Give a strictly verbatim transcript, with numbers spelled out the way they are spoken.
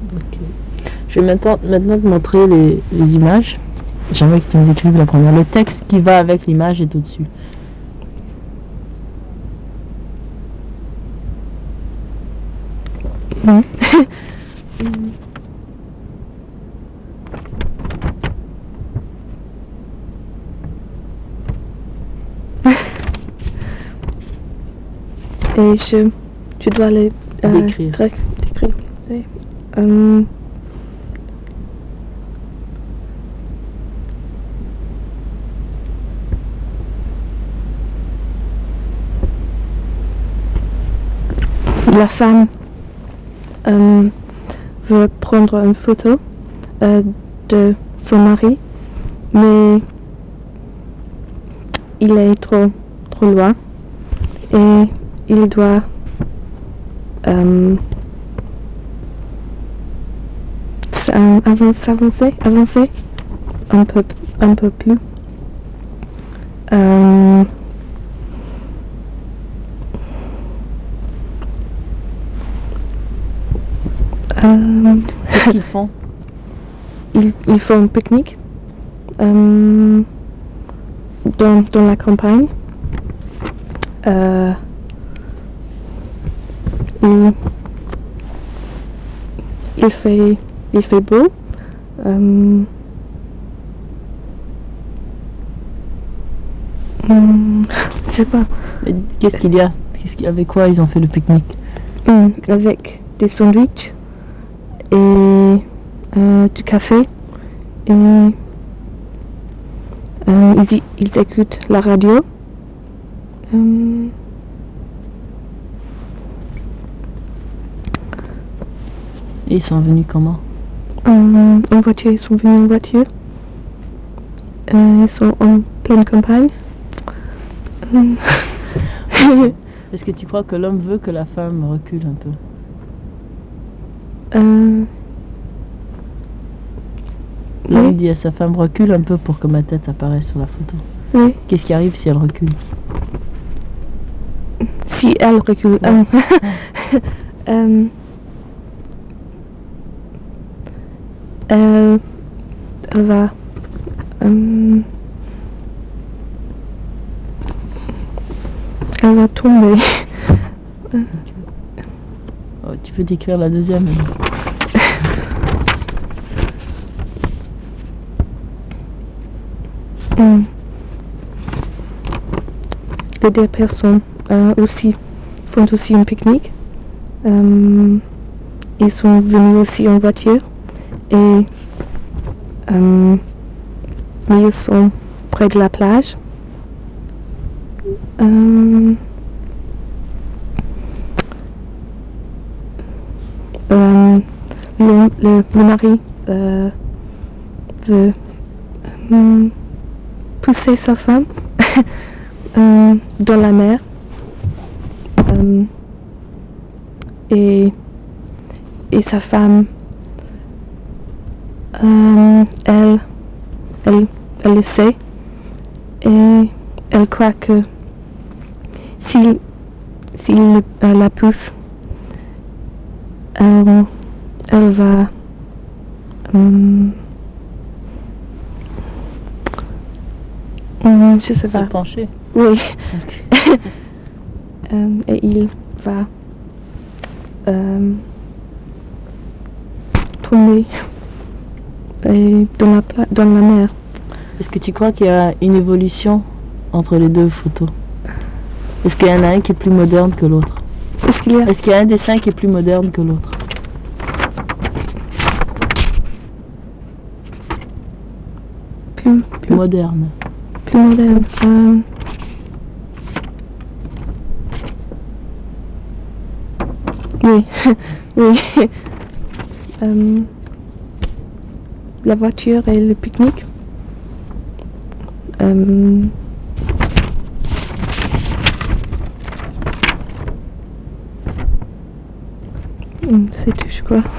Ok. Je vais maintenant, maintenant te montrer les, les images. J'aimerais que tu me décrives la première. Le texte qui va avec l'image est au-dessus. Mm. Et je, tu dois les euh, Décrire. tra- décrire. Oui. Euh, la femme euh, veut prendre une photo euh, de son mari, mais il est trop, trop loin et il doit euh, s'avancer, avancer un peu, un peu plus. Euh, euh, Qu'est-ce qu'ils font? ils, ils font un pique-nique euh, dans, dans la campagne. Euh, il, il, fait, il fait beau. Euh, hum, je sais pas. Qu'est-ce qu'il y a? Qu'est-ce qu'il- Avec quoi ils ont fait le pique-nique? Hum, avec des sandwichs et euh, du café. Et euh, ils, ils écoutent la radio. Hum, Et ils sont venus comment? hum, en voiture, ils sont venus en voiture. Euh, ils sont en pleine campagne. Hum. Est-ce que tu crois que l'homme veut que la femme recule un peu? Euh, L'homme oui, dit à sa femme recule un peu pour que ma tête apparaisse sur la photo. oui. Qu'est-ce qui arrive si elle recule? Si elle recule. Ouais. euh, elle, elle va. Euh, elle va tomber. Oh, tu peux décrire la deuxième? Hum. Les deux personnes euh, aussi font aussi un pique-nique. Euh, ils sont venus aussi en voiture et euh, ils sont près de la plage. Euh, euh, le, le, le mari euh, veut euh, pousser sa femme euh, dans la mer euh, et, et sa femme euh, elle, elle, elle le sait et elle croit que s'il si euh, la pousse euh, elle va euh, euh, je sais Se pas. pencher. Oui. Ok. euh, et il va euh, tomber et dans, la pla- dans la mer. Est-ce que tu crois qu'il y a une évolution entre les deux photos? Est-ce qu'il y en a un qui est plus moderne que l'autre? Est-ce qu'il y a Est-ce qu'il y a un dessin qui est plus moderne que l'autre? plus, Plus moderne. plus moderne euh, Oui, oui. euh, la voiture et le pique-nique. Euh, c'est tout, je crois.